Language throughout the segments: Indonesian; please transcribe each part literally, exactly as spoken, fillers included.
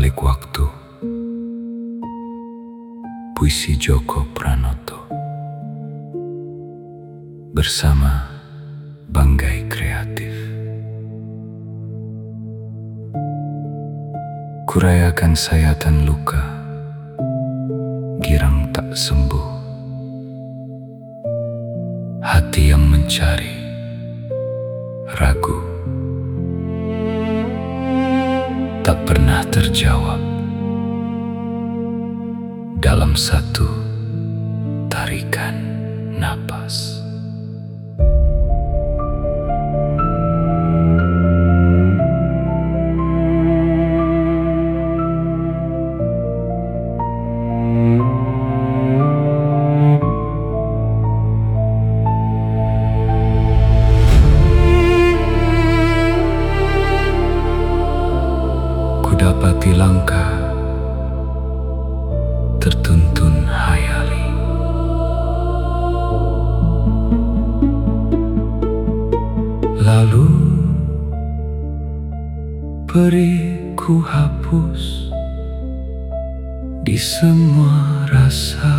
Balik Waktu, puisi Djoko Pranoto bersama Banggai Kreatif. Kurayakan sayatan luka, girang tak sembuh, hati yang mencari, ragu, tak pernah terjawab dalam satu tarikan napas. Dapati langkah tertuntun hayali, lalu perih ku hapus di semua rasa.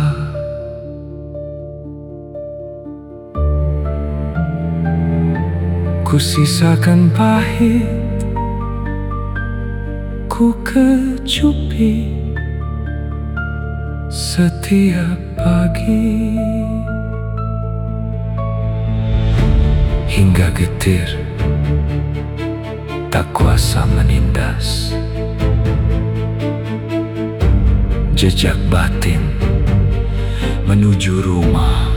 Ku sisakan pahit, ku kecupi setiap pagi, hingga getir tak kuasa menindas jejak batin menuju rumah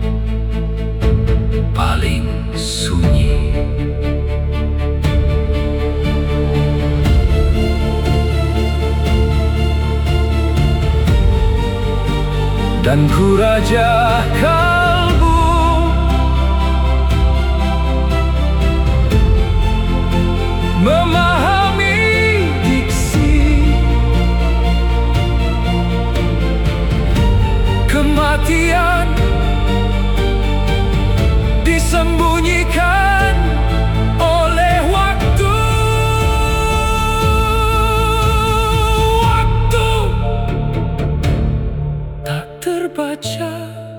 paling sunyi. Dan ku raja kalbu, memahami diksi kematian disembunyikan oleh waktu. Waktu tak terbaca,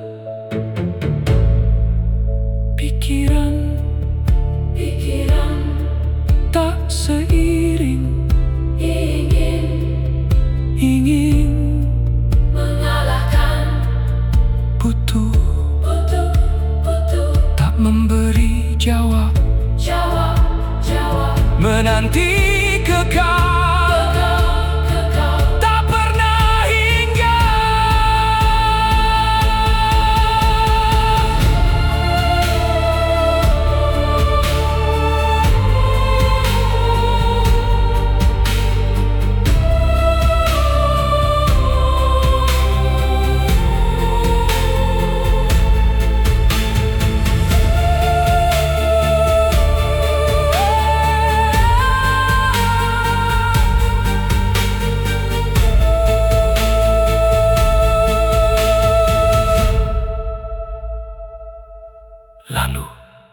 pikiran pikiran tak seiring, ingin ingin mengalahkan, butuh butuh butuh tak memberi jawab jawab jawab, menanti kekal. Lalu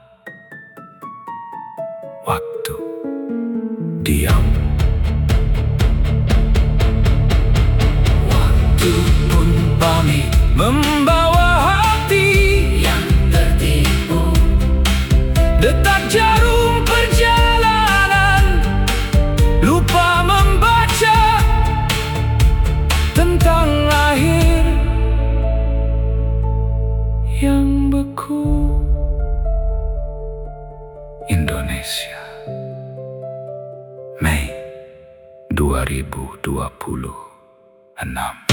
waktu diam, waktu pun pamit membawa hati yang tertipu, detak jarum perjalanan, lupa membaca tentang akhir yang beku. Indonesia, Mei dua ribu dua puluh enam.